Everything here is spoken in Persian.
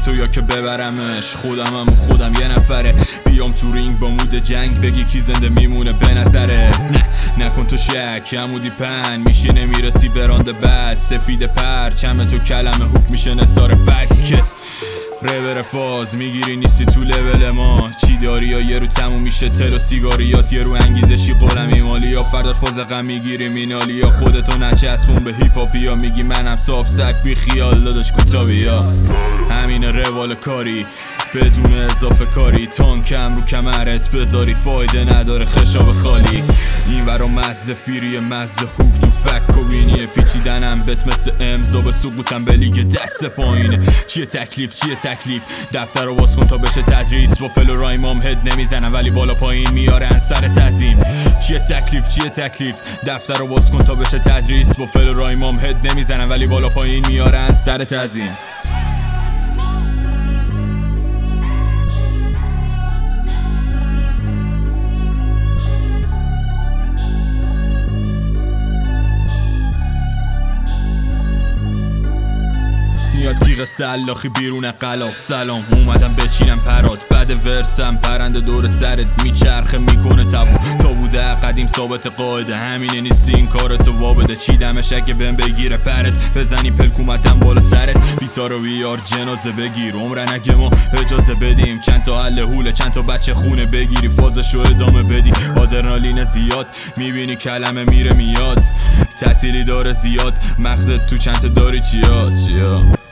تو یا که ببرمش. خودم یه نفره، بیام تو رینگ با مود جنگ، بگی کی زنده میمونه به نظره. نه نکن تو شک، عمودی پن میشینه میرسی براند بعد. سفید پرچم تو کلمه هوک میشه نثار فکت. ربر فاز میگیری نیستی تو لول ما. چی داری یا یه رو تموم میشه تل و سیگاریات، یه رو انگیزشی قلم ایمالی یا فردا فاز غم میگیری مینالی یا خودتو نچسبون به هیپ هاپی یا میگی منم صاف سک بی خیال داداش کتابی یا همین روال کاری بدون اضافه کاری. تانکم رو کمرت بذاری فایده نداره خشاب خالی. این ورا مزه فیری مزه هوک تو فک و بینیه پیچیدنم بت مثل امضا به سقوطم به لیگ دست پایینه. چیه تکلیف دفتر رو باز کن تا بشه تدریس. با فل و رایمام هد نمیزنم ولی بالا پایین میارن سر تعظیم. چیه تکلیف دفتر رو باز کن تا بشه تدریس. با فل و رایمام هد نمیزنم ولی بالا پایین میارن سر تعظیم. میاد تیغ سلاخی بیرون قلاف. سلام اومدم بچینم پرات، بعد ورسم پرنده دور سرت میچرخه میکنه تا بوده قدیم ثابت قاعده. همینه نیستی این کارتو وابده، چیدمش اگه بهم بگیره پرت بزنی پلکومتم بالا سرت. بیتا رو بیار جنازه بگیر عمرن اگه ما اجازه بدیم. چند تا حل هوله چند تا بچه خونه بگیری فازشو ادامه بدی. آدرنالین زیاد میبینی کلمه میره میاد، تعطیلی داره زیاد مغزت تو چند تا داری چیا